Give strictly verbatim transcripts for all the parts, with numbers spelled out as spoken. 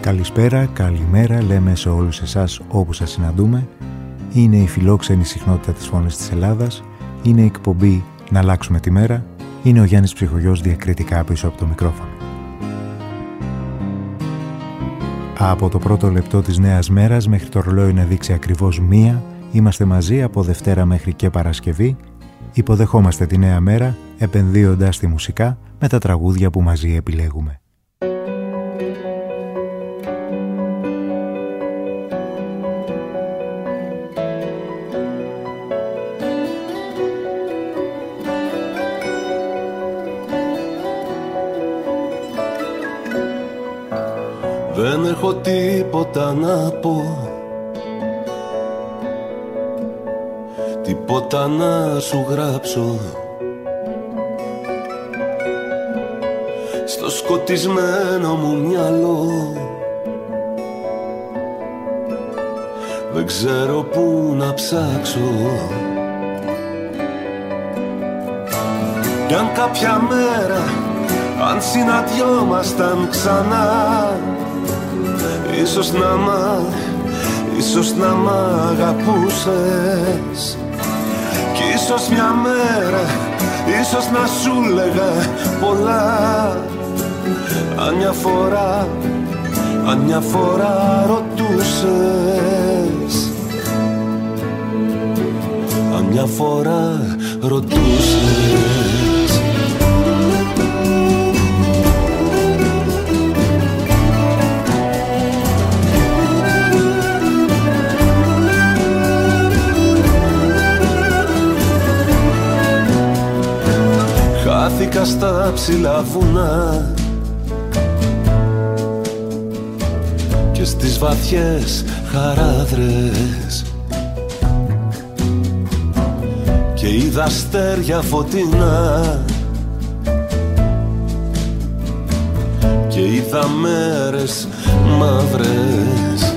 Καλησπέρα, καλημέρα λέμε σε όλους εσάς όπου σας συναντούμε. Είναι η φιλόξενη συχνότητα της Φωνής της Ελλάδας. Είναι η εκπομπή «Να αλλάξουμε τη μέρα». Είναι ο Γιάννης Ψυχογιός διακριτικά πίσω από το μικρόφωνο. Από το πρώτο λεπτό της νέας μέρας μέχρι το ρολόι να δείξει ακριβώς μία, είμαστε μαζί από Δευτέρα μέχρι και Παρασκευή. Υποδεχόμαστε τη νέα μέρα επενδύοντας τη μουσικά με τα τραγούδια που μαζί επιλέγουμε. Δεν έχω τίποτα να πω, τίποτα να σου γράψω. Στο σκοτισμένο μου μυαλό δεν ξέρω πού να ψάξω. Κι αν κάποια μέρα, αν συναντιόμασταν ξανά, ίσως να μ' ίσως να μ' αγαπούσες. Κι ίσως μια μέρα, ίσως να σου λέγα πολλά. Αν μια φορά, αν μια φορά ρωτούσες, αν μια φορά ρωτούσες. Χάθηκα στα ψηλά βουνά και στις βαθιές χαράδρες και είδα αστέρια φωτεινά και είδα μέρες μαύρες.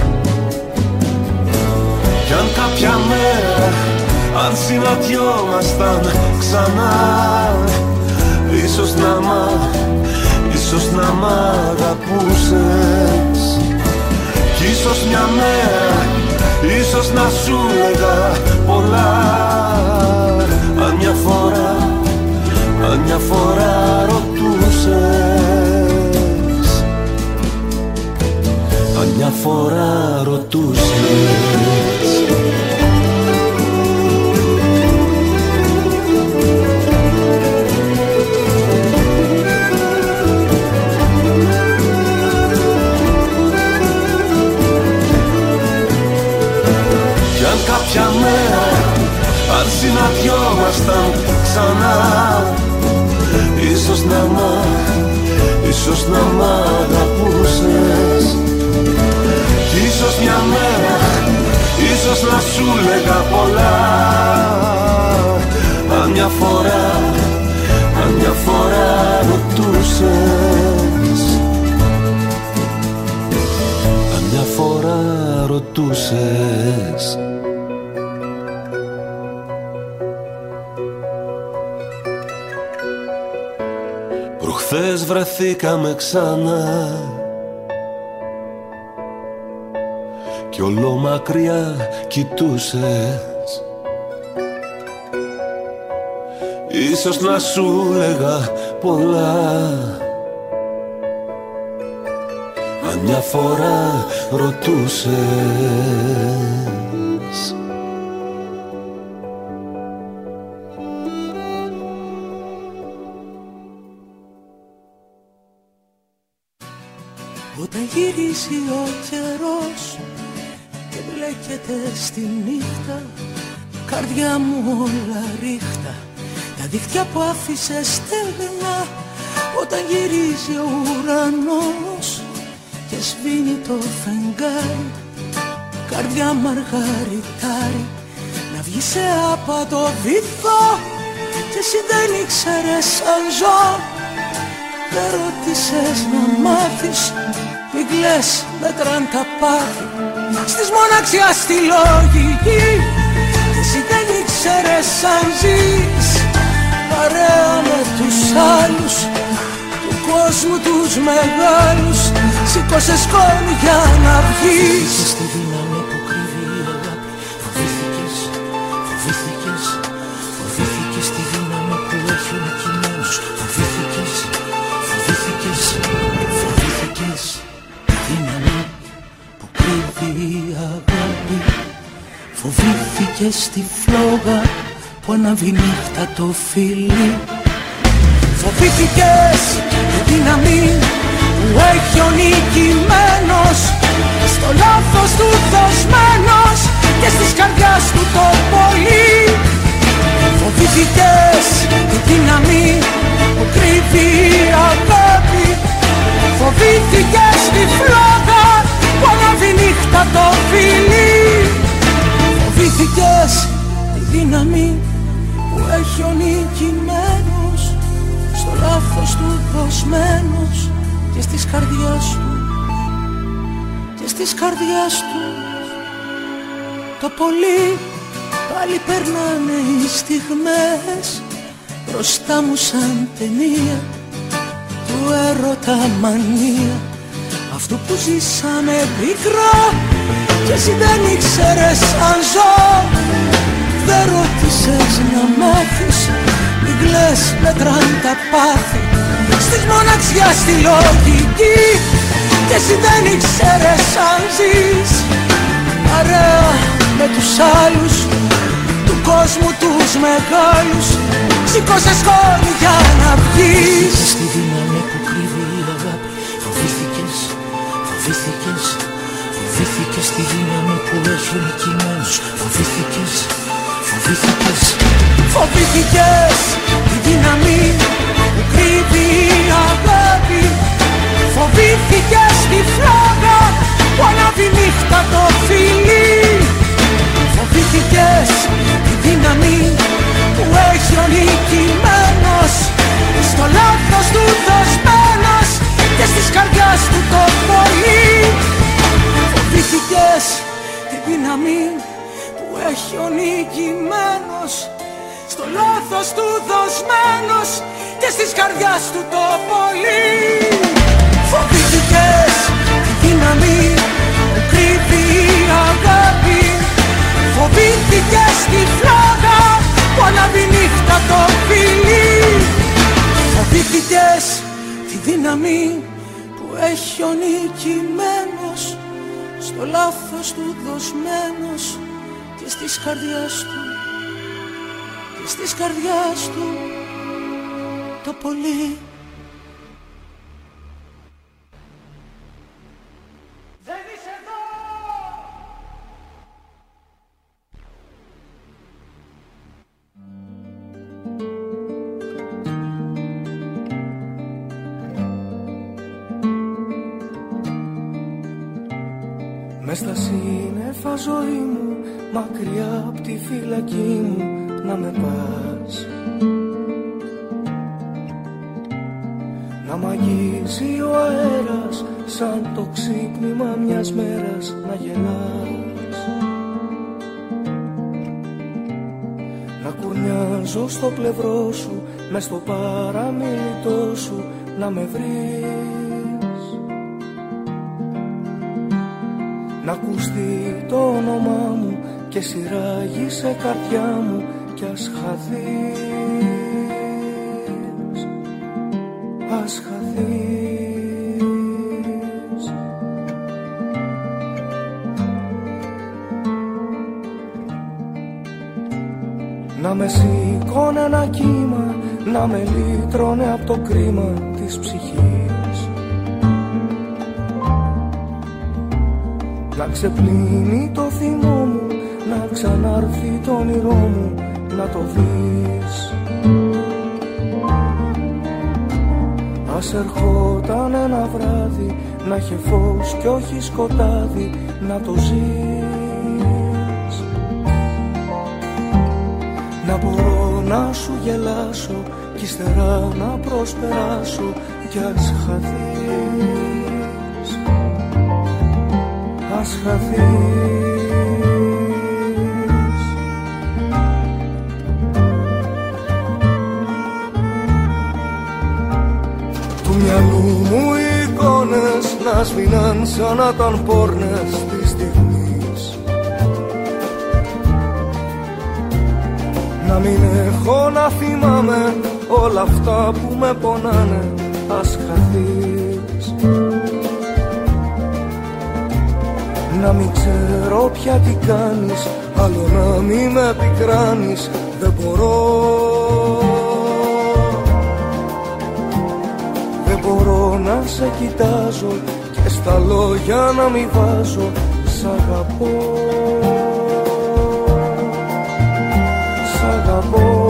Κι αν κάποια μέρα, αν συναντιόμασταν ξανά, ίσως να μ' ίσως να μ' αγαπούσες. Κι ίσως μια μέρα, ίσως να σου λέγα πολλά. Αν μια φορά, αν μια φορά ρωτούσες, αν μια φορά ρωτούσες. Κάποια μέρα, αν συναντιόμασταν ξανά, ίσως να μ' ίσως να μ' αγαπούσες. Κι ίσως μια μέρα, ίσως να σου λέγα πολλά. Αν μια φορά, αν μια φορά ρωτούσες, αν μια φορά ρωτούσες. Προχθές βρεθήκαμε ξανά κι όλο μακριά κοιτούσες. Ίσως να σου λέγα πολλά. Αν μια φορά ρωτούσες. Όταν γυρίζει ο καιρός και μπλέκεται στη νύχτα, καρδιά μου όλα ρίχτα, τα δίχτυα που άφησε στεγνά. Όταν γυρίζει ο ουρανός και σβήνει το φεγγάρι, καρδιά μαργαριτάρι, να βγει σε άπατο βυθό. Και εσύ δεν ήξερες αν ζω, δεν ρώτησες να μάθεις. Μην κλαις, μέτραν τα πάθη στις μοναξιάς στη λογική. Και εσύ δεν ήξερες αν ζεις παρέα με τους άλλους, του κόσμου τους μεγάλους. σήκωσε σκόνη για να βγεις. Φοβήθηκες τη δύναμη που κρύβει η αγάπη. Φοβήθηκες, φοβήθηκες, φοβήθηκες τη δύναμη που έχει ο νικημένος. Φοβήθηκες, φοβήθηκες, φοβήθηκες τη δύναμη που κρύβει η αγάπη. Φοβήθηκες τη φλόγα που αναβεί νύχτα το φίλι. Φοβήθηκες τη δύναμη που έχει ο νικημένος, στο λάθος του δοσμένος και στις καρδιάς του το πολύ. Φοβήθηκες τη δύναμη που κρύβει η αγάπη. Φοβήθηκες τη φλόγα που αναβεί νύχτα το φίλι. Φοβήθηκες τη δύναμη που έχει ο νικημένος, στο λάθος του δοσμένος και στις καρδιάς του, και στις καρδιάς του το πολύ. Πάλι περνάνε οι στιγμές μπροστά μου σαν ταινία του έρωτα μανία, αυτού που ζήσαμε πικρά κι εσύ δεν ήξερες αν ζω. Δεν ρώτησες να μάθεις, μην κλαις, μετράν τα πάθη στις μοναξιάς στη λογική, κι εσύ δεν ήξερες αν ζεις παρέα με τους άλλους του κόσμου τους μεγάλους. Σήκωσε σκόνη για να βγεις. Στη δύναμη που κρύβει η αγάπη. Φοβήθηκες, φοβήθηκες, φοβήθηκες τη δύναμη που έχει ο νικημένος. Φοβήθηκες, φοβήθηκες, φοβήθηκες τη δύναμη που κρύβει η αγάπη. Φοβήθηκες τη φλόγα που ανάβει νύχτα το φιλί. Φοβήθηκες τη δύναμη που έχει ο νικημένος, στο λάθος του δοσμένος και στις καρδιάς του το πολύ. Φοβήθηκες τη δύναμη που έχει ο νικημένος, στο λάθος του δοσμένος και στις καρδιάς του το πολύ. Φοβήθηκες τη δύναμη που κρύβει η αγάπη. Φοβήθηκες τη φλόγα που ανάβει νύχτα το φιλί. Φοβήθηκες τη δύναμη που έχει ο νικημένος, στο λάθος του δοσμένος και στις καρδιάς του, και στις καρδιάς του το πολύ. Μες στα σύννεφα ζωή μου, μακριά απ' τη φυλακή μου, να με πας. Να μ' αγγίζει ο αέρας, σαν το ξύπνημα μιας μέρας να γελάς. Να κουρνιάζω στο πλευρό σου, μες στο παραμιλητό σου, να με βρεις. Να ακουστεί το όνομά μου και σειράγει σε καρδιά μου κι ας χαθείς, ας χαθείς. Να με σηκώνε ένα κύμα, να με λύτρωνε απ' το κρίμα της ψυχής. Να ξεπλύνει το θυμό μου, να ξανάρθει το όνειρό μου, να το δεις. Ας ερχόταν ένα βράδυ, να είχε φως κι όχι σκοτάδι, να το ζεις. Να μπορώ να σου γελάσω κι ύστερα να προσπεράσω κι ας χαθείς, ας χαθείς. Του μυαλού μου οι εικόνες να σβήνουν σαν να ήταν πόρνες της στιγμής. Να μην έχω να θυμάμαι όλα αυτά που με πονάνε, ας χαθείς. Να μην ξέρω πια τι κάνεις, άλλο να μην με πικράνεις, δεν μπορώ. Δεν μπορώ να σε κοιτάζω και στα λόγια να μην βάζω σ' αγαπώ. Σ' αγαπώ.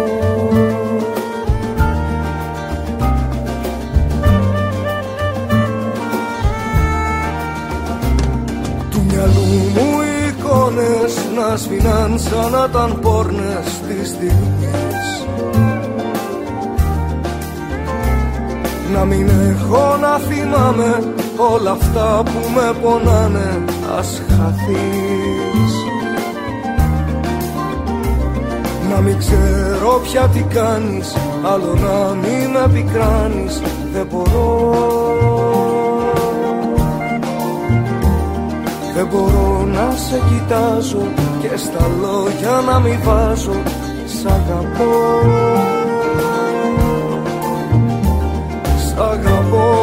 Του μυαλού μου οι εικόνες να σβήναν σαν να ήταν πόρνες της στιγμής. Να μην έχω να θυμάμαι όλα αυτά που με πονάνε, ας χαθείς. Να μην ξέρω πια τι κάνεις, άλλο να μην με πικράνεις, δεν μπορώ. Δεν μπορώ να σε κοιτάζω και στα λόγια να μην βάζω σ' αγαπώ. Σ' αγαπώ.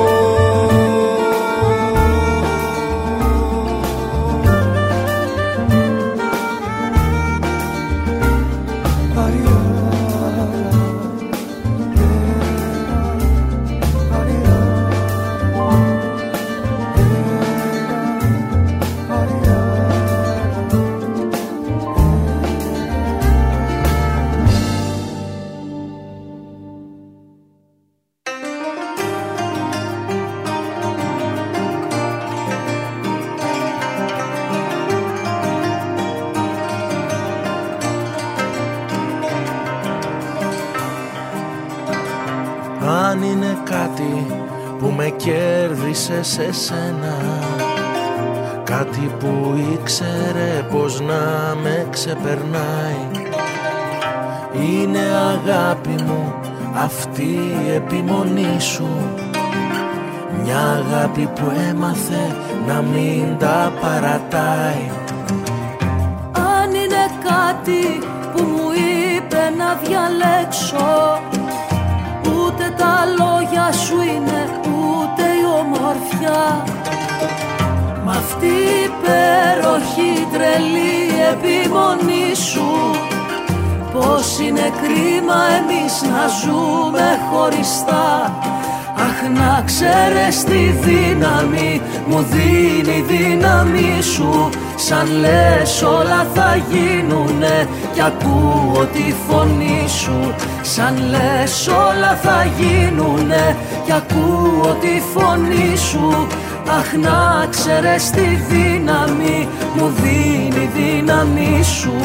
Σε σένα κάτι που ήξερε πως να με ξεπερνάει. Είναι αγάπη μου αυτή η επιμονή σου, μια αγάπη που έμαθε να μην τα παρατάει. Αν είναι κάτι που μου είπε να διαλέξω, ούτε τα λόγια σου είναι ούτε η ομορφιά. Μ' αυτή η υπέροχη τρελή επιμονή σου, πως είναι κρίμα εμείς να ζούμε χωριστά. Αχ, να ξέρεις τη δύναμη μου δίνει η δύναμη σου. Σαν λες όλα θα γίνουνε κι ακούω τη φωνή σου. Σαν λες όλα θα γίνουνε κι ακούω τη φωνή σου. Αχ, να ξέρεις τη δύναμη μου δίνει η δύναμη σου.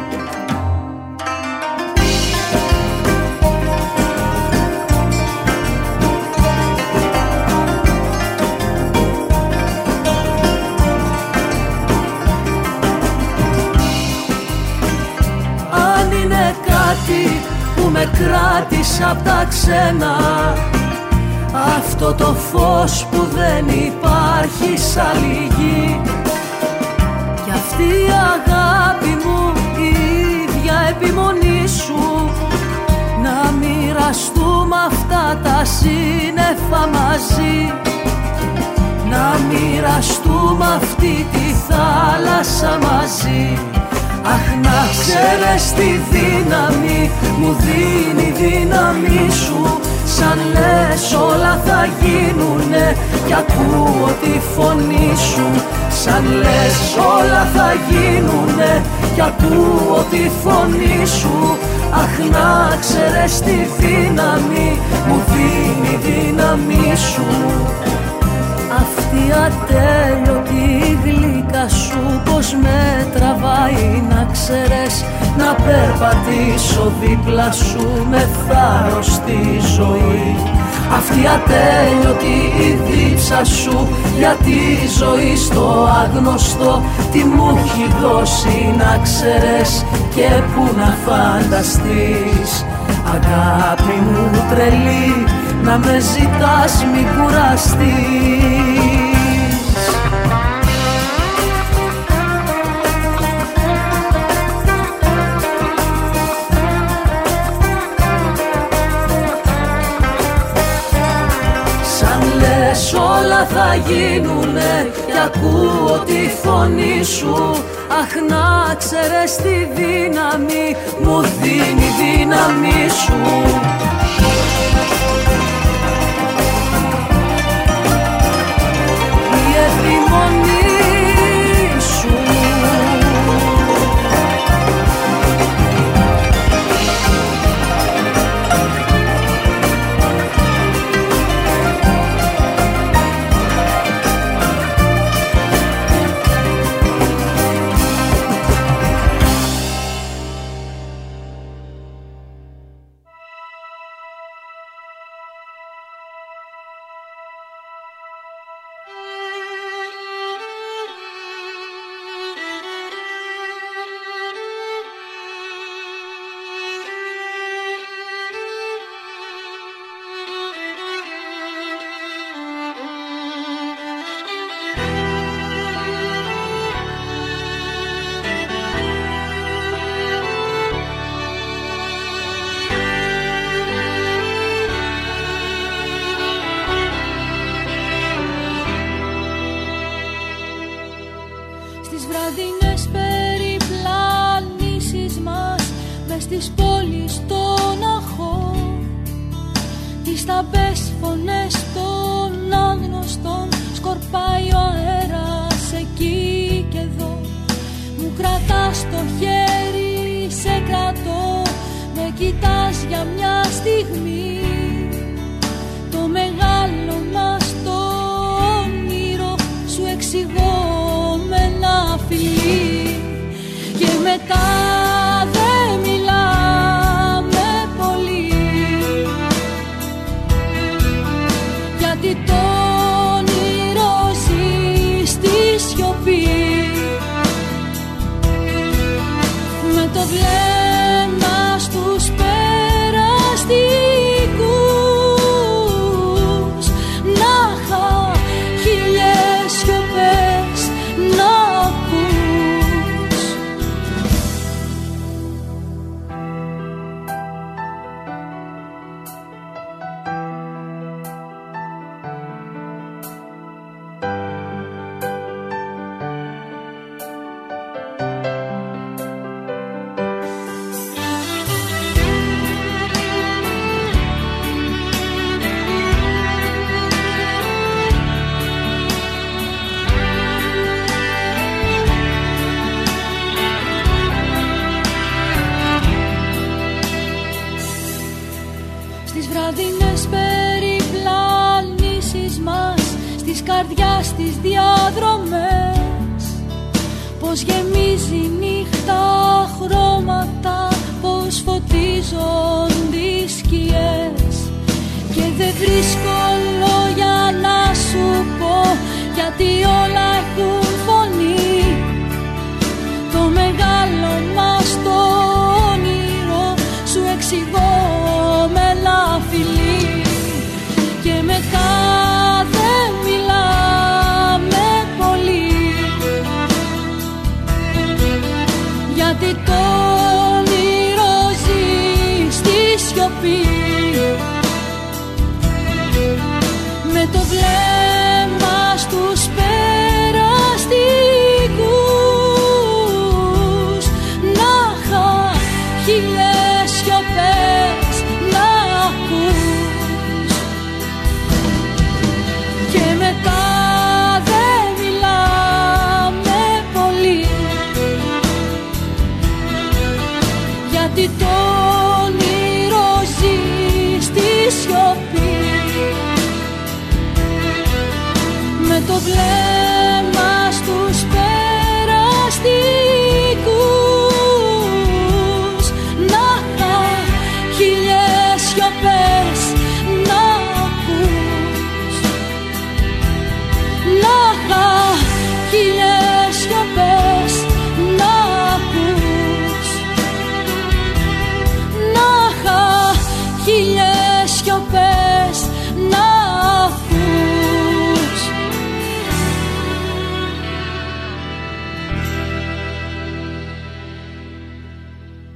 Που με κράτησε απ' τα ξένα, αυτό το φως που δεν υπάρχει σ' άλλη γη. Κι αυτή η αγάπη μου η ίδια επιμονή σου, να μοιραστούμε αυτά τα σύννεφα μαζί. Να μοιραστούμε αυτή τη θάλασσα μαζί. Αχ, να ξέρεις τη δύναμη μου δίνει η δύναμη σου. Σαν λες όλα θα γίνουνε κι ακούω τη φωνή σου. Σαν λες όλα θα γίνουνε κι ακούω τη φωνή σου. Αχ, να ξέρεις τη δύναμη μου δίνει η δύναμη σου. Αυτή ατέλειωτη γλυκά σου πως με τραβάει, να ξέρεις, να περπατήσω δίπλα σου με θάρρος στη ζωή. Αυτή ατέλειωτη η δίψα σου για τη ζωή στο άγνωστο, τι μου έχει δώσει να ξέρεις και που να φανταστείς. Αγάπη μου τρελή, να με ζητάς μη κουραστείς. θα γίνουνε κι ακούω τη φωνή σου. Αχ, να ξέρεις τη δύναμη μου δίνει η δύναμη σου. Η επιμονή σου.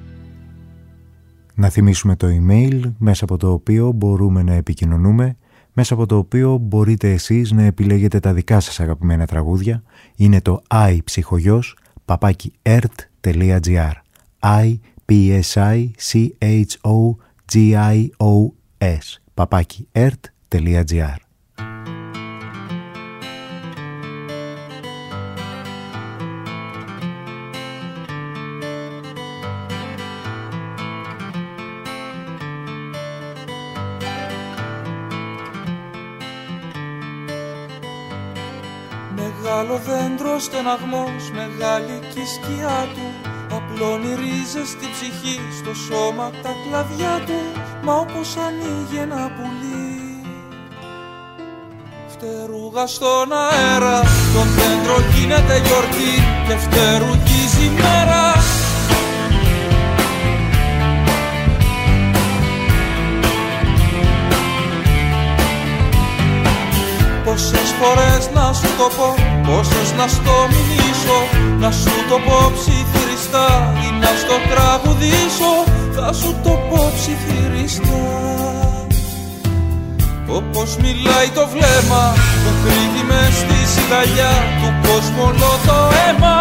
Να θυμίσουμε το email μέσα από το οποίο μπορούμε να επικοινωνούμε μέσα από το οποίο μπορείτε εσείς να επιλέγετε τα δικά σας αγαπημένα τραγούδια. Είναι το iPsychogos παπάκι ερτ τελεία τζι άρ i p s i c h o g i o s παπάκι ερτ τελεία τζι άρ. Μεγάλο δέντρο στεναγμός, μεγάλη κι η σκιά του, απλώνει ρίζες στην ψυχή, στο σώμα τα κλαδιά του. Μα όπως ανοίγει ένα πουλί, φτερούγα στον αέρα, τον δέντρο γίνεται γιορτή και φτερουγίζει η μέρα. Πόσες φορές να σου το πω, πόσες να στο μηνύσω, να σου το πω ψιθυριστά ή να στο τραγουδήσω. Θα σου το πω ψιθυριστά. Όπως μιλάει το βλέμμα, το κρύβει μες στη σιγαλιά του κόσμου όλο το αίμα.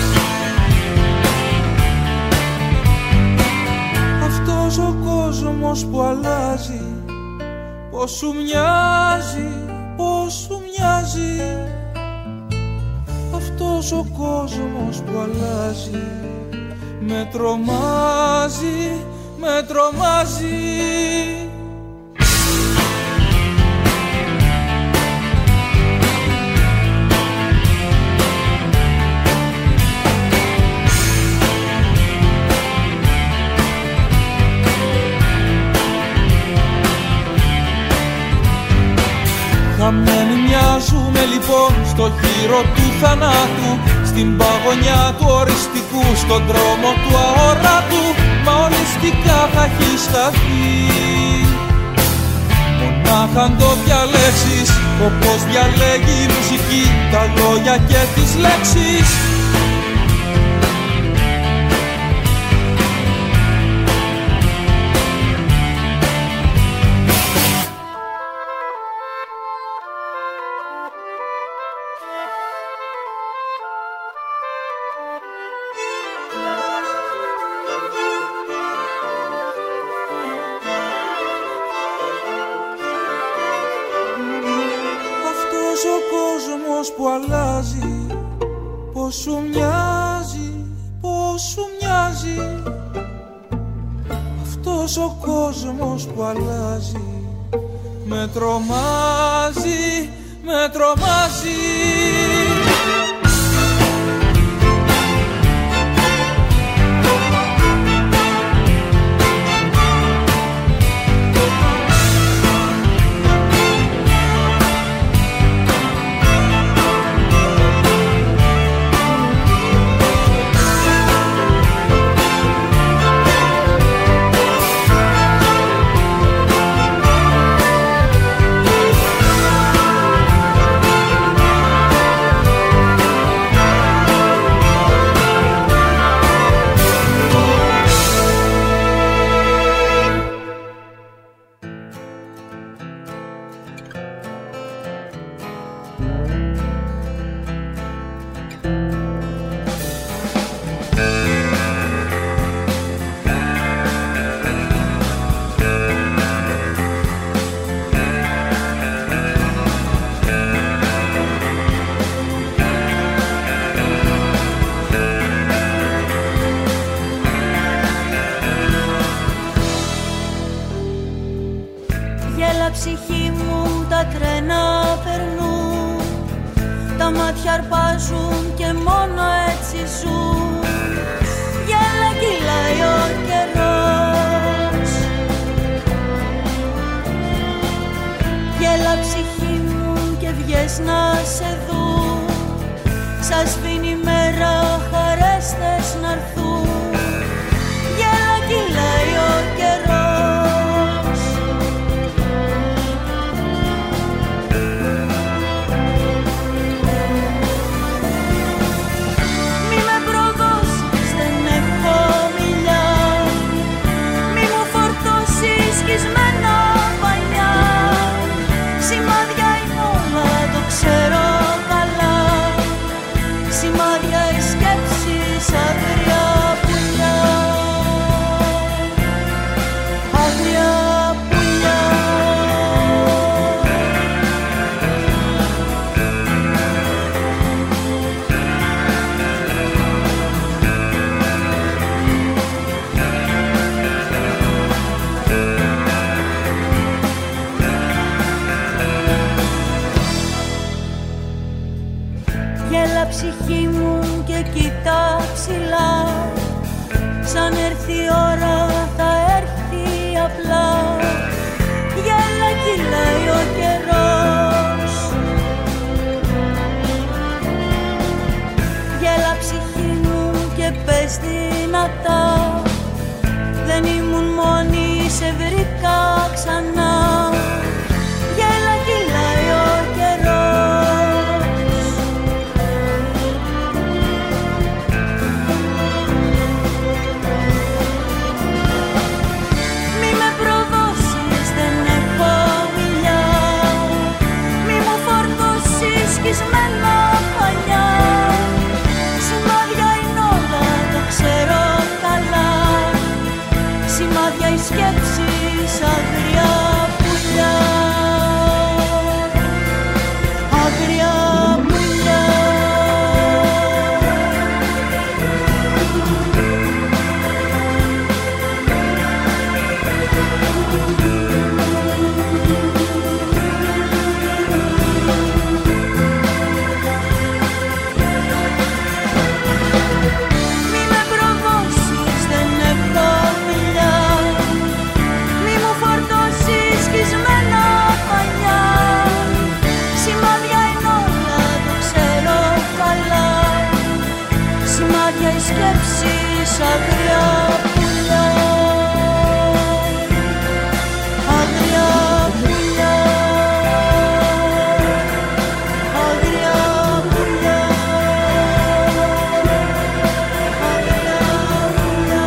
Αυτός ο κόσμος που αλλάζει, πως σου μοιάζει, πως σου μοιάζει. Αυτός ο κόσμος που αλλάζει με τρομάζει, με τρομάζει. Χαμένοι μοιάζουμε λοιπόν στο χείρο του θανάτου, στην παγωνιά του οριστικού, στον δρόμο του αόρατου. Μα ολιστικά θα έχει σταθεί, μονάχα αν το διαλέξεις, όπως διαλέγει η μουσική τα λόγια και τις λέξεις. Που αλλάζει, πως σου μοιάζει, πως σου μοιάζει. Αυτός ο κόσμος που αλλάζει με τρομάζει, με τρομάζει. Ψυχή μου τα τρένα περνούν, τα μάτια αρπάζουν και μόνο έτσι ζουν. Γέλα κυλάει ο καιρός, γέλα ψυχή μου και βγες να σε δουν. Σας σβήνει η μέρα, χαρές θες να έρθουν. Γέλα κυλάει ο καιρός. σημάδια οι σκέψεις, άγρια πουλιά, άγρια πουλιά. Γέλα ψυχή μου και κοιτά ψηλά, σαν έρθει η ώρα θα έρθει απλά. Γέλα κυλάει ο καιρός, γέλα ψυχή μου και πες δυνατά, δεν ήμουν μόνη, σε βρήκα ξανά. Γέλα κυλάει ο καιρός. Σκισμένα πανιά, σημάδια είναι όλα, το ξέρω καλά. Σημάδια οι σκέψεις, άγρια πουλιά, άγρια πουλιά. Σκέψεις, άγρια πουλιά, άγρια πουλιά, άγρια πουλιά, άγρια πουλιά,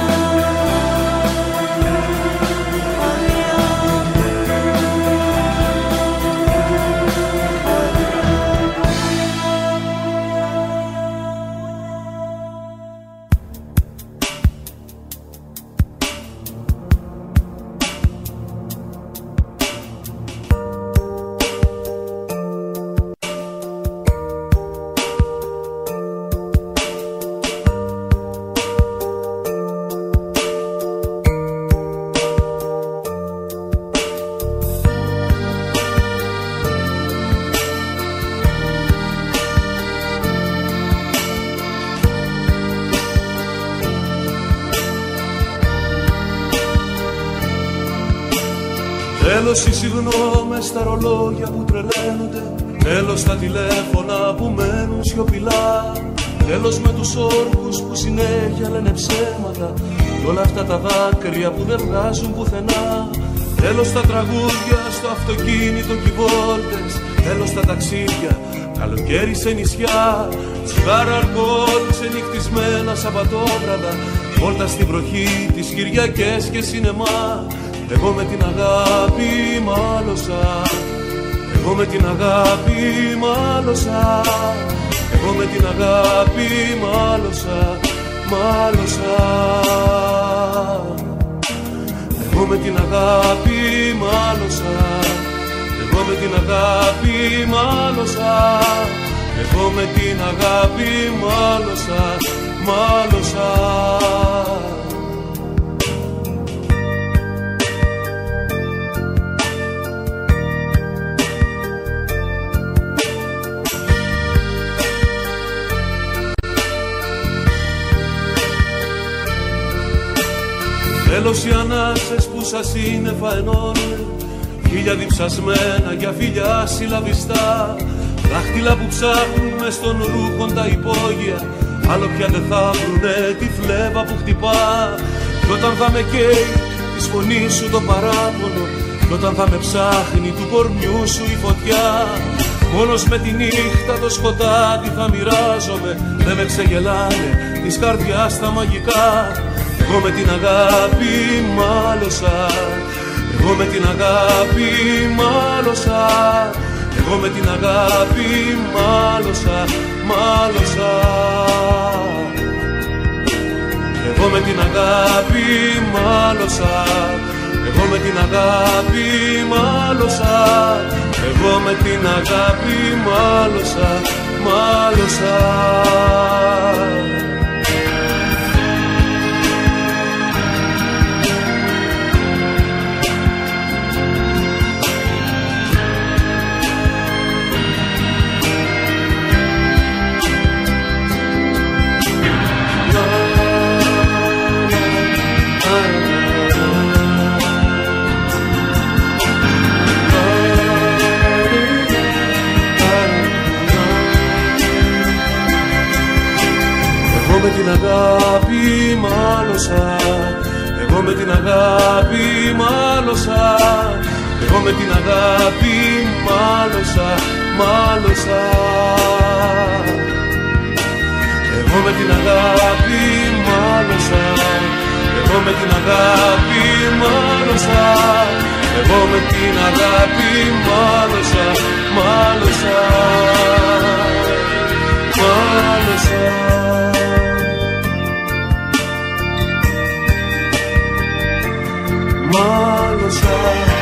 Τέλος οι συγγνώμες στα ρολόγια που τρελαίνονται, τέλος τα τηλέφωνα που μένουν σιωπηλά, τέλος με τους όρκους που συνέχεια λένε ψέματα κι όλα αυτά τα δάκρυα που δεν βγάζουν πουθενά. Τέλος τα τραγούδια στο αυτοκίνητο κι οι βόλτες, τέλος τα ταξίδια, καλοκαίρι σε νησιά, τσιγάρα, αλκοόλ, ξενυχτισμένα Σαββατόβραδα, βόλτα στην βροχή, τις Κυριακές και σινεμά. Εγώ με την αγάπη μάλωσα, εγώ με την αγάπη μάλωσα, εγώ με την αγάπη μάλωσα, μάλωσα. Εγώ με την αγάπη μάλωσα, εγώ με την αγάπη μάλωσα, εγώ με την αγάπη μάλωσα, μάλωσα. Τέλος οι ανάσες που σαν σύννεφα ενώνουν, χίλια διψασμένα για φιλιά συλλαβιστά, δάχτυλα που ψάχνουν μες των ρούχων τα υπόγεια, άλλο πια δεν θα βρουνε τη φλέβα που χτυπά. Κι όταν θα με καίει της φωνής σου το παράπονο, κι όταν θα με ψάχνει του κορμιού σου η φωτιά, μόνος με τη νύχτα το σκοτάδι θα μοιράζομαι, δεν με ξεγελάνε της καρδιάς τα μαγικά. Εγώ με την αγάπη μάλωσα, εγώ με την αγάπη μάλωσα, εγώ με την αγάπη μάλωσα, μάλωσα. με την αγάπη μάλωσα, εγώ με την αγάπη μάλωσα, εγώ με την αγάπη μάλωσα, μάλωσα. Εγώ με την αγάπη μάλωσα, εγώ με την αγάπη μάλωσα, εγώ με την αγάπη μάλωσα, μάλωσα. Εγώ με την αγάπη μάλωσα, εγώ με την αγάπη μάλωσα, εγώ με την αγάπη μάλωσα, μάλωσα, μάλωσα. Μάλωσα.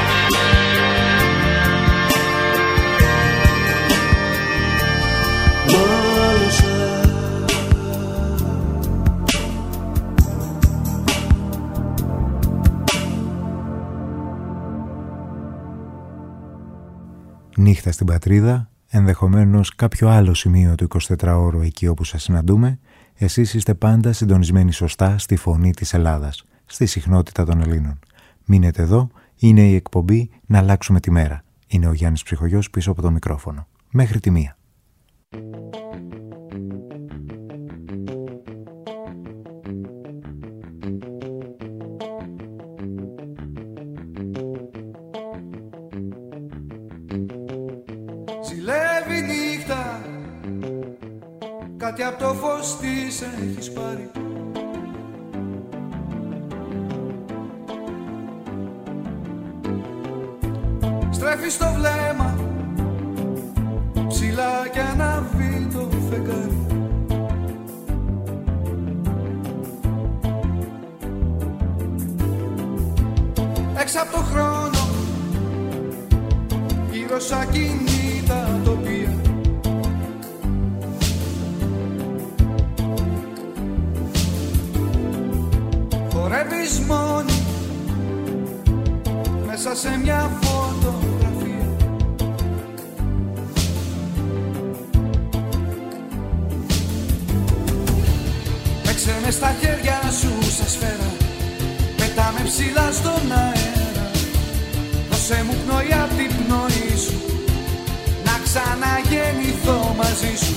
Μάλωσα. Νύχτα στην πατρίδα, ενδεχομένως κάποιο άλλο σημείο του εικοσιτετράωρου εκεί όπου σας συναντούμε, εσείς είστε πάντα συντονισμένοι σωστά στη φωνή της Ελλάδας, στη συχνότητα των Ελλήνων. Μείνετε εδώ, είναι η εκπομπή «Να αλλάξουμε τη μέρα». Είναι ο Γιάννης Ψυχογιός πίσω από το μικρόφωνο. Μέχρι τη μία. Ζηλεύει νύχτα, κάτι από το φως της έχεις πάρει. Στρέφει στο βλέμμα ψηλά κι ανάβει το φεγγάρι. Έξω από το χρόνο, γύρω σ' ακίνητα τοπία. Χορεύεις μόνη μέσα σε μια φωτογραφία. Παίξε με στα χέρια σου σαν σφαίρα, πετάμε ψηλά στον αέρα. Δώσε μου πνοή απ' την πνοή σου, να ξαναγεννηθώ μαζί σου.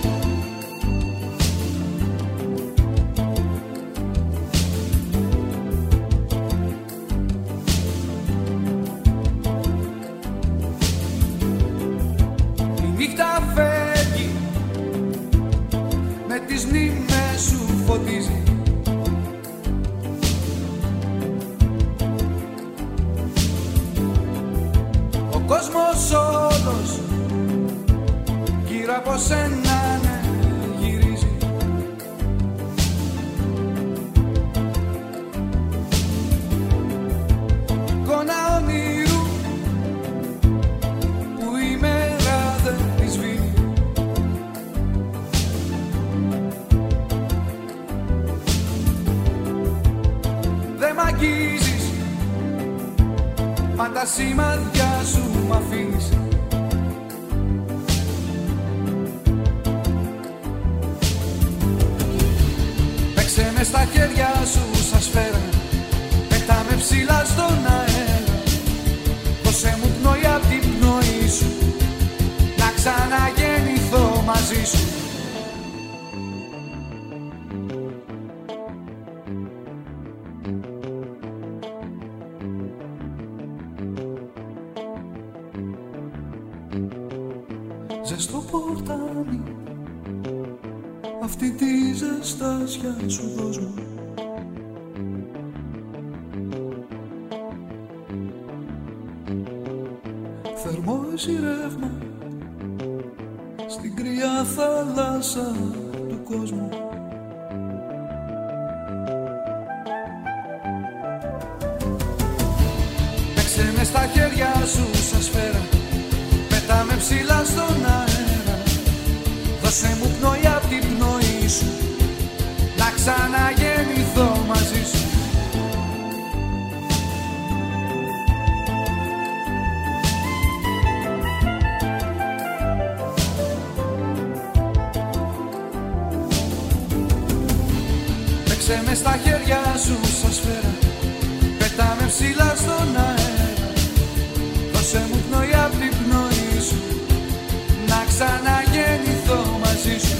Τα σημάδια σου μ' αφήνεις. Παίξε με στα χέρια σου σαν σφαίρα, πετάμε ψηλά στον αέρα. Δώσε μου πνοή απ' την πνοή σου, να ξαναγεννηθώ μαζί σου. Ζεστό ποτάμι, αυτή τη ζεστάσια σου δώσ' μου. Θερμό εσύ ρεύμα, στην κρύα θάλασσα του κόσμου. με στα χέρια σου σαν σφαίρα, πετάμε ψηλά στον αέρα. Δώσε μου πνοή απ' την πνοή σου, να ξαναγεννηθώ μαζί σου. Παίξε με στα χέρια σου σαν σφαίρα, πετάμε ψηλά στον αέρα. Δώσε μου πνοή απ' την πνοή σου, να ξαναγεννηθώ μαζί σου.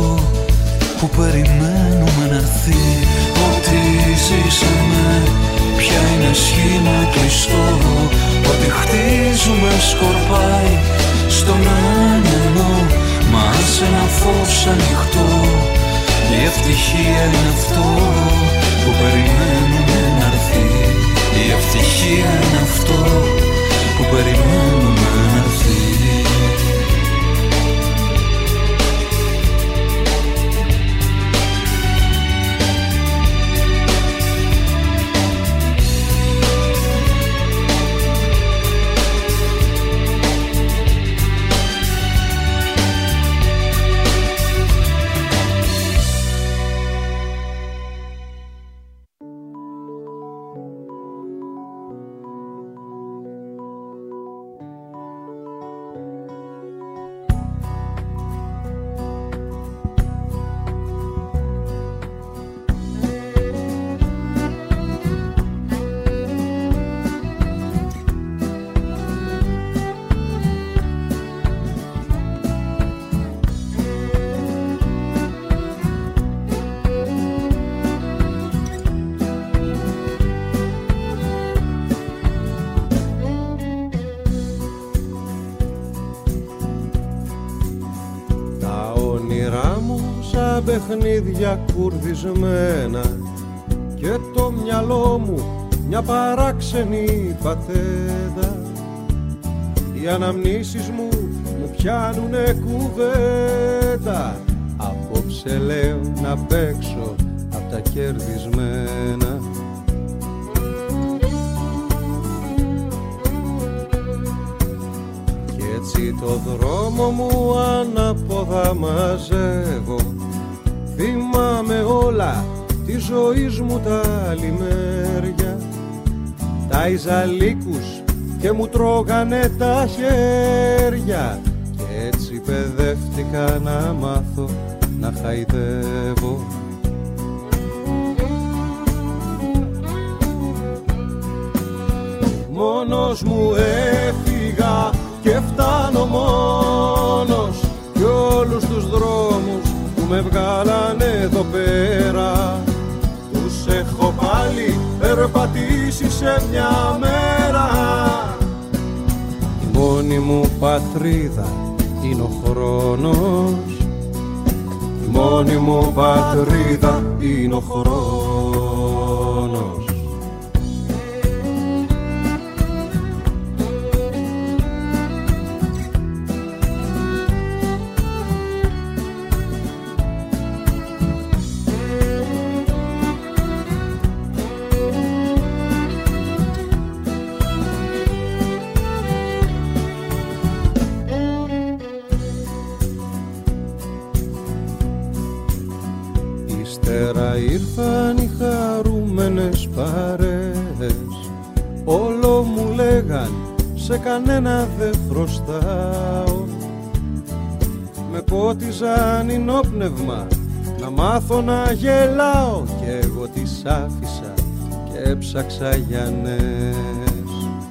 που περιμένουμε να έρθει. Ό,τι ζήσαμε πια είναι σχήμα κλειστό. Ό,τι χτίζουμε σκορπάει στον άνεμο, μα άσε ένα φως ανοιχτό. Η ευτυχία είναι αυτό που περιμένουμε να έρθει. Η ευτυχία είναι αυτό που περιμένουμε να έρθει. Παιχνίδια κουρδισμένα και το μυαλό μου μια παράξενη πατέντα. Οι αναμνήσεις μου μου πιάνουνε κουβέντα. Απόψε λέω να παίξω απ' τα κερδισμένα. Κι έτσι το δρόμο μου ανάποδα μαζεύω. Θυμάμαι όλα τη ζωής μου τα λιμέρια. Τα Ιζαλίκους και μου τρώγανε τα χέρια. Κι έτσι παιδεύτηκα να μάθω να χαϊδεύω. Μόνος μου έφυγα και φτάνω μόνος. Κι όλους τους δρόμους που με βγάλανε εδώ πέρα τους έχω πάλι περπατήσει σε μια μέρα. Η μόνη μου πατρίδα είναι ο χρόνος. Η μόνη μου πατρίδα είναι ο χρόνος. Ήρθαν οι χαρούμενες παρέες. Όλο μου λέγαν σε κανένα δεν χρωστάω. Με πότιζαν ενόπνευμα να μάθω να γελάω. Κι εγώ τις άφησα και έψαξα για νες.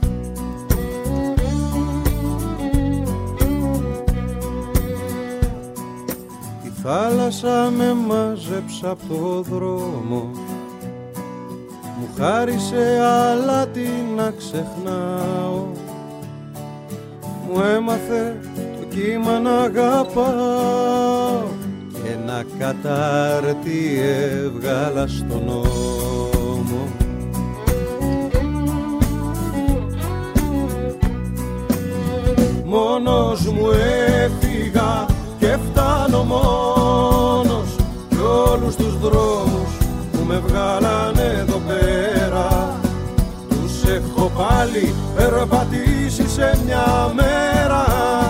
Η θάλασσα με μάζεψε απ' το δρόμο. Μου χάρισε αλάτι να ξεχνάω. Μου έμαθε το κύμα να αγαπάω. Και ένα κατάρτι έβγαλα στον νόμο. Μόνος μου έφυγα και φτάνω μόνος. Κι όλους τους δρόμους που με βγάλανε εδώ πέρα τους έχω πάλι περπατήσει σε μια μέρα.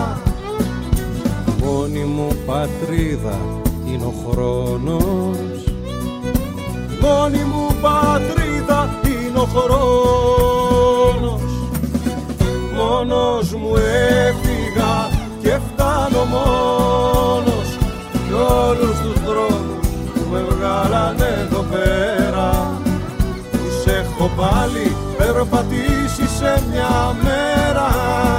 Η μόνη μου πατρίδα είναι ο χρόνος. Η μόνη μου πατρίδα είναι ο χρόνος. Μόνος μου έφυγα και φτάνω μόνος. Κι όλους τους δρόμους που με βγάλανε εδώ πέρα τους έχω πάλι περπατήσει σε μια μέρα.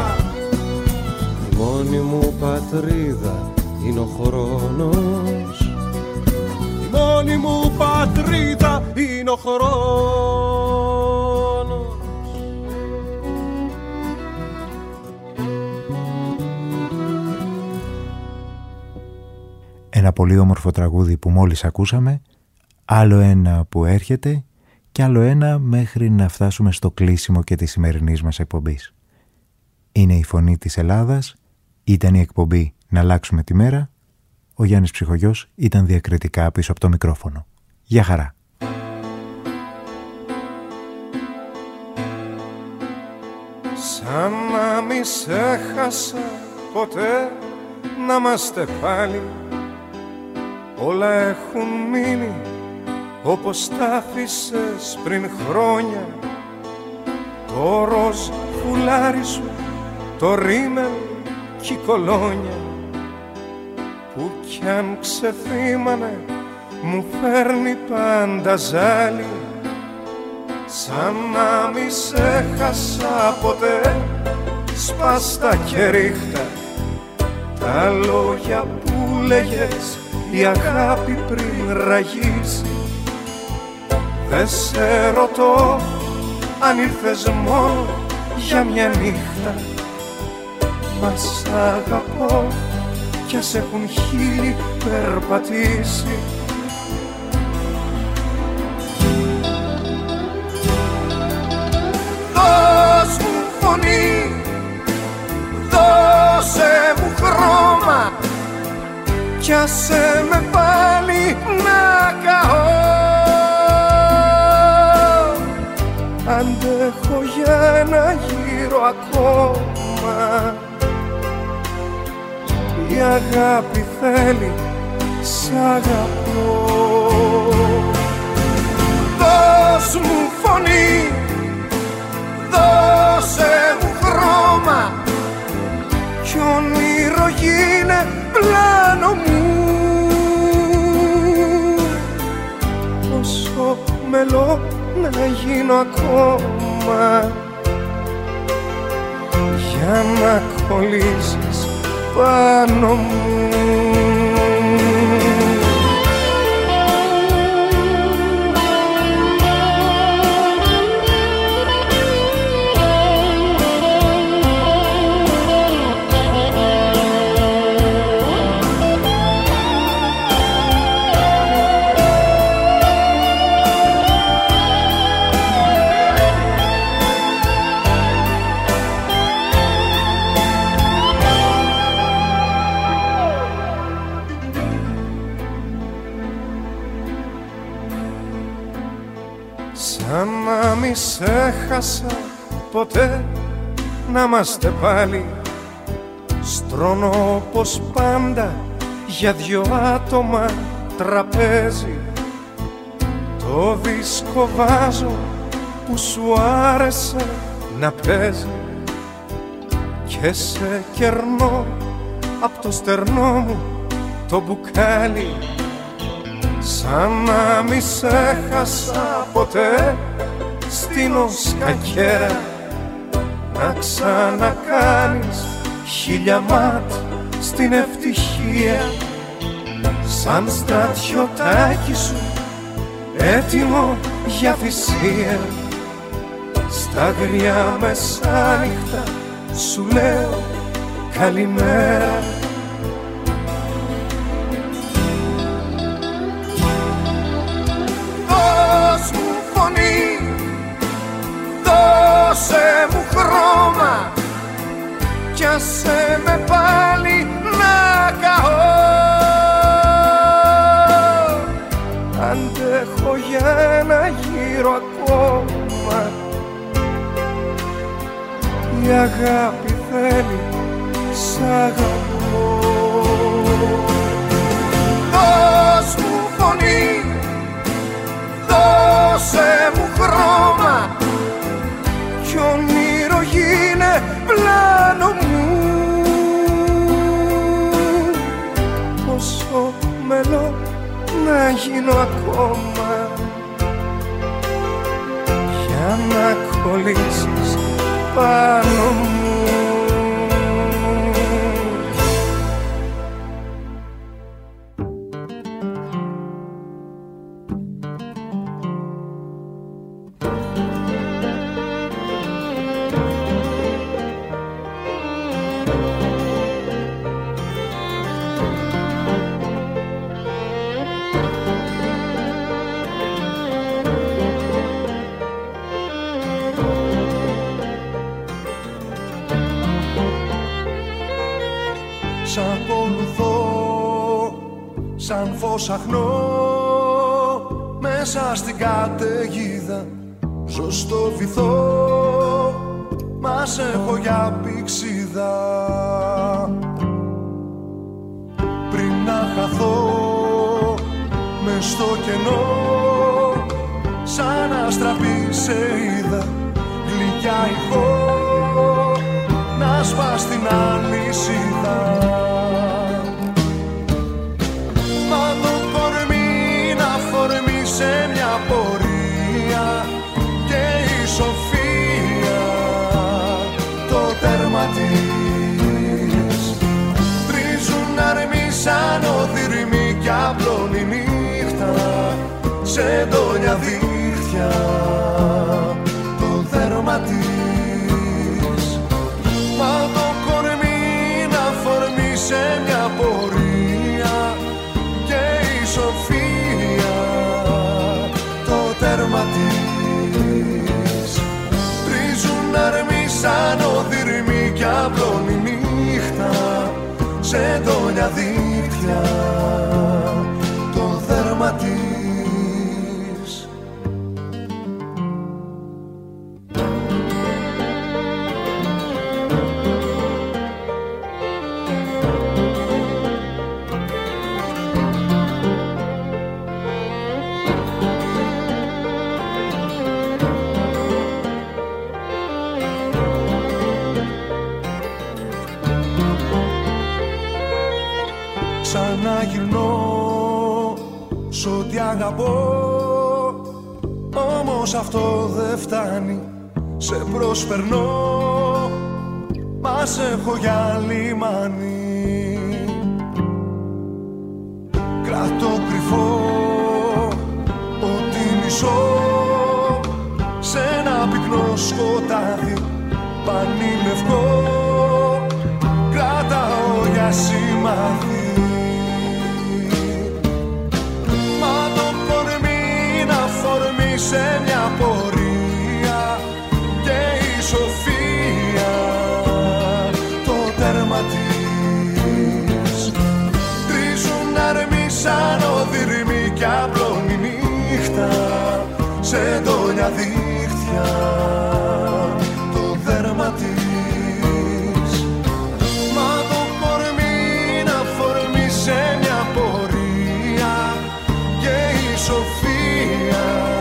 Η μόνη μου πατρίδα είναι ο χρόνος. Η μόνη μου πατρίδα είναι ο χρόνος. Ένα πολύ όμορφο τραγούδι που μόλις ακούσαμε, άλλο ένα που έρχεται και άλλο ένα μέχρι να φτάσουμε στο κλείσιμο και της σημερινής μας εκπομπής. Είναι η Φωνή της Ελλάδας, ήταν η εκπομπή «Να αλλάξουμε τη μέρα». Ο Γιάννης Ψυχογιός ήταν διακριτικά πίσω από το μικρόφωνο. Γεια χαρά. Σαν να μη σε χάσα ποτέ, να είμαστε πάλι. Όλα έχουν μείνει όπως τα άφησες πριν χρόνια. Το ροζ φουλάρι σου, το ρίμελ κι η κολόνια, που κι αν ξεθύμανε μου φέρνει πάντα ζάλι. Σαν να μη σε χάσα ποτέ, σπάστα και ρίχτα τα λόγια που λέγες η αγάπη πριν ραγίσει. Δε σε ρωτώ αν ήρθες μόνο για μια νύχτα, μα σ' αγαπώ κι ας έχουν χείλη περπατήσει. Δώσ' μου φωνή, δώσε μου χρώμα κι άσε με πάλι να καώ. Αντέχω για ένα γύρο ακόμα, η αγάπη θέλει, σ' αγαπώ. Δώσ' μου φωνή, δώσε μου χρώμα κι όνειρο γίνε πλάνο μου. Όσο μελώ να γίνω ακόμα, για να κολλήσεις πάνω μου. Σαν να μη σε χάσα ποτέ, να είμαστε πάλι. Στρώνω όπως πάντα για δυο άτομα τραπέζι. Το δίσκο βάζω που σου άρεσε να παίζει και σε κερνώ απ' το στερνό μου το μπουκάλι. Σαν να μη σε χάσα ποτέ, στείνω σκακέρα να ξανακάνεις χίλια μάτ στην ευτυχία. Σαν στρατιωτάκι σου έτοιμο για θυσία, στα αγριά μεσάνυχτα σου λέω καλημέρα. Δώσε μου χρώμα κι άσε με πάλι να καώ. Αντέχω για ένα γύρο ακόμα, η αγάπη θέλει, σ' αγαπώ. Δώσ' μου φωνή, δώσε μου χρώμα κι όνειρο γίνε πλάνο μου. Όσο μελώ να γίνω ακόμα, για να κολλήσεις πάνω μου. σαν φως αχνό μέσα στην καταιγίδα. Ζω στο βυθό, μας έχω για πηξίδα. Πριν να χαθώ μες στο κενό, σαν αστραπή σε είδα, γλυκιά ηχό να σπάς την αλυσίδα. Μα το κορμί να φορμεί σε μια πορεία και η σοφία το τέρμα της. Τρίζουν αρμοί σαν οδυρμοί κι απλώνει νύχτα σε εντόνια δίχτυα το δέρμα της. Μα το κορμί να φορμεί σε μια πορεία και η σοφία το τέρμα της. Τρίζουν αρμοί σαν οδυρμοί κι απλώνει νύχτα σε εντόνια δίχτυα το δέρμα της. Ξαναγυρνώ σ' ό,τι αγαπώ, όμως αυτό δεν φτάνει. Σε προσπερνώ, μας έχω για λιμάνι. Κρατώ κρυφό ότι μισώ σε ένα πυκνό σκοτάδι πανήλευκό, κρατάω για σημάδι. Σε μια πορεία και η σοφία το τέρμα της. Τρίζουν αρμοί σαν οδυρμοί κι απλώνει νύχτα σε εντόνια δίχτυα το δέρμα της. Μα το κορμί να φορμεί σε μια πορεία και η σοφία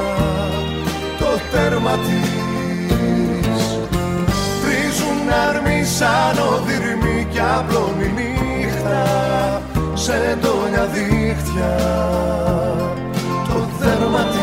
τέρμα της. Τρίζουν αρμοί σαν οδυρμοί κι απλώνει νύχτα σε εντόνια δίχτυα το δέρμα της.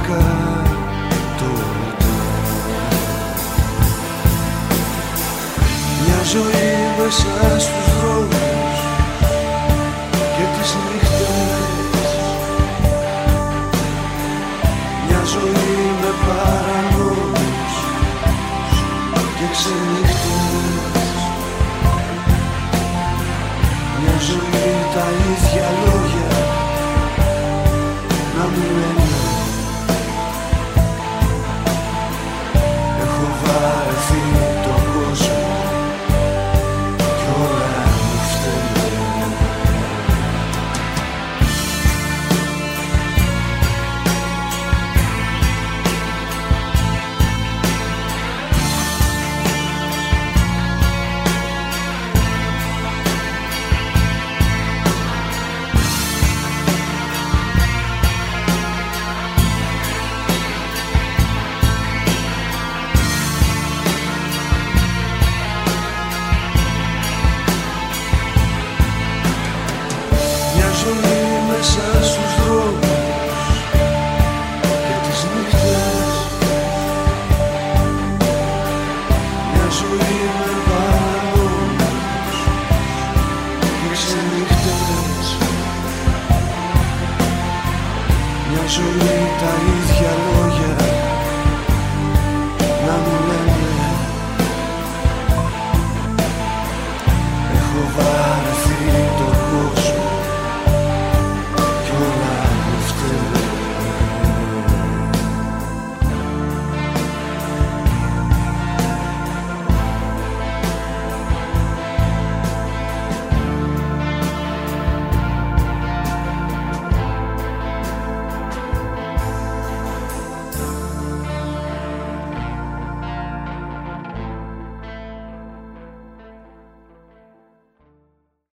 πραγματικά το ρωτώ. Μια ζωή μέσα στους δρόμους και τις νύχτες, μια ζωή με παρανόμους και ξενύχτες, μια ζωή τα ίδια λόγια